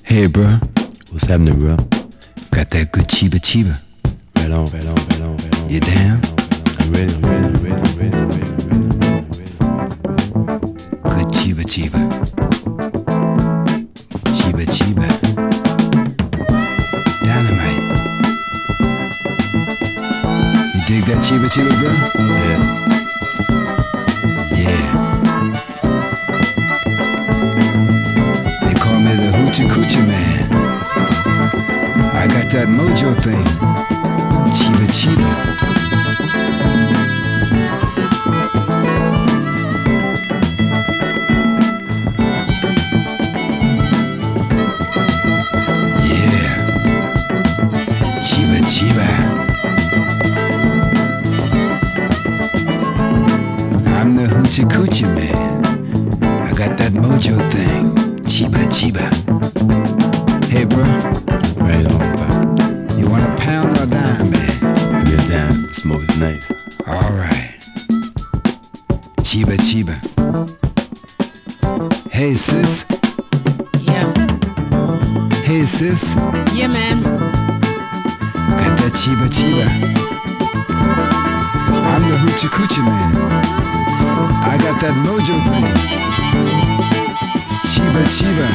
Hey, bro. What's happening, bro? Got that good chiba chiba. Right on, right on, right on, right on. You down? I'm ready, I'm ready, I'm ready, I'm ready, I'm ready, I'm ready, I'm ready, I'm ready. Good chiba chiba. Chiba chiba. Dynamite. You dig that chiba chiba, bro? Yeah. Yeah. They call me the Hoochie Coochie Man. I got that mojo thing. Chiba chiba. Chiba. I'm the Hoochie Coochie Man. I got that mojo thing. Chiba chiba. Hey, bro. Right on, bro. You want a pound or a dime, man? Give me a dime. The smoke is nice. All right. Chiba chiba. Hey, sis. Yeah. Hey, sis. Yeah, man. Got that chiba chiba. I'm the Hoochie Coochie Man. I got that mojo thing. Chiba chiba.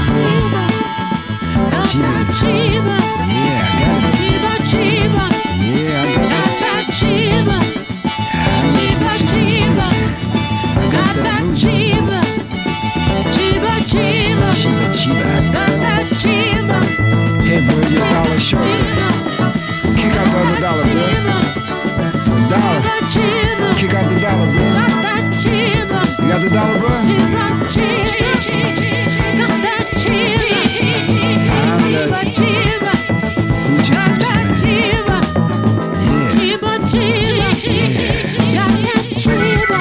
Chiba. Yeah, I got it. Chiba. Yeah, I got Got that chiba. it. Chiba. Got that chiba. Chiba. Chiba chiba. Got that chiba. Hey, bro, you're a dollar short. Kick out the other dollar, bro. It's a dollar. Kick out the dollar, bro. Got that chiba. You got the dollar, bro? Got that chiba. I'm the Hoochie Got Coochie that Man. chiba. Yeah. Chiba. Got that chiba.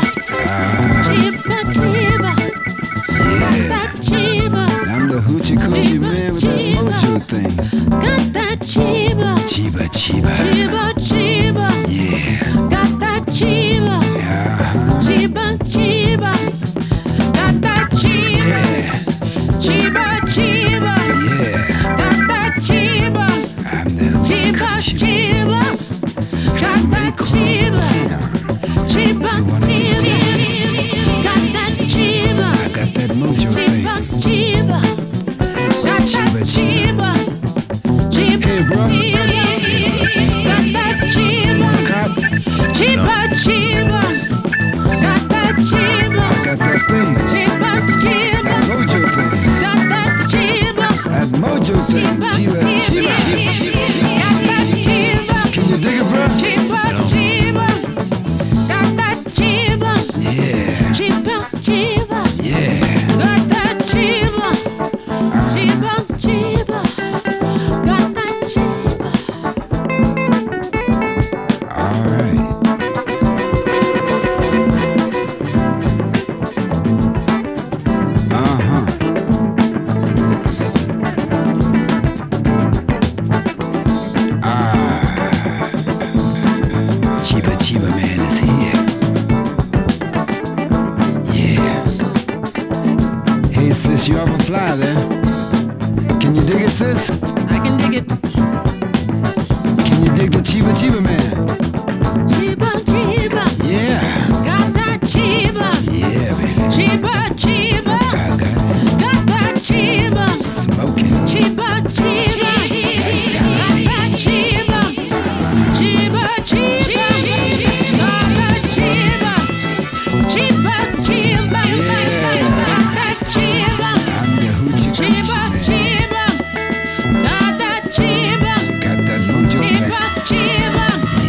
Chiba. Got Yeah. that chiba. I'm the Hoochie Coochie Man with that mojo thing. Got that chiba. Chiba chiba. Chiba. Yeah. Got that chiba. Uh-huh. Chiba. Got that chiba. Yeah. Chiba. Yeah. Got that chiba. I'm the Hoochie Coochie Man. Got that chiba. Chiba. You wanna get Got that chiba. I got that mojo thing. Chiba. Got that chiba. Hey, bro. Got that chiba. Cop, Chiba. Got that chiba. I got that thing. Chiba. That mojo thing. Got that chiba. That mojo thing. Chiba chiba. Got that chiba. Can you dig it, bro? Chiba. Got that chiba. Yeah. Chiba. Yeah. Got that chiba. Chiba. Got that chiba. All right. Uh-huh. Chiba Man is here. Yeah. Hey, sis, you ever fly there? Can you dig it, sis? I can dig it. Can you dig the Chiba Man? Chiba. Yeah. Got that chiba. Yeah, baby. Chiba. I got it. Got that chiba. Smoking. Chiba. Got that chiba. Chiba. Got that chiba. Chiba. Got that chiba. I'm the Hoochie Coochie Man. Chiba. Got that chiba. Got that mojo Chiba. thing.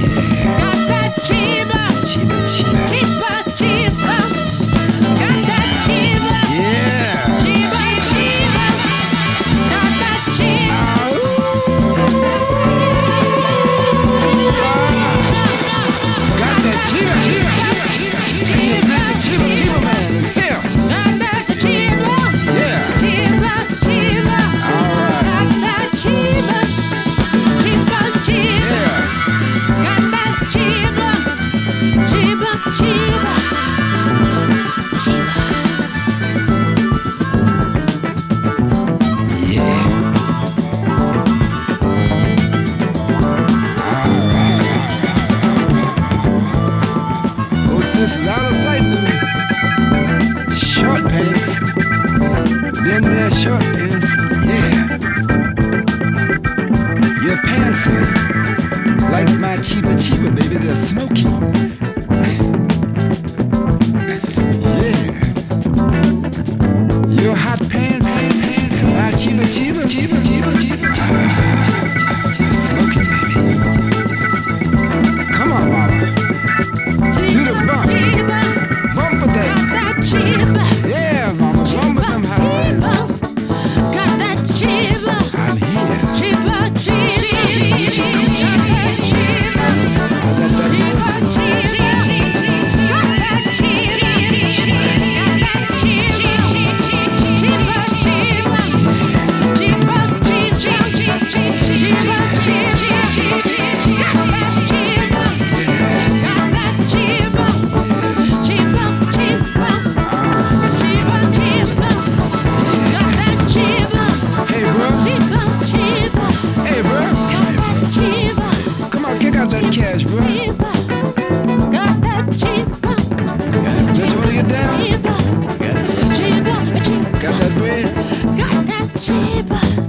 Your hot pants, ah, chiba, chiba, chiba, chiba, chiba. Smoking, baby. Come on, mama. Do the bump. Bump with that. Yeah, mama. Bump with them hot pants. I'm here. Hey, bro. Hey, bro. Come on, kick out that cash, bro. Don't you wanna get down? Got that bread? Got that cheaper.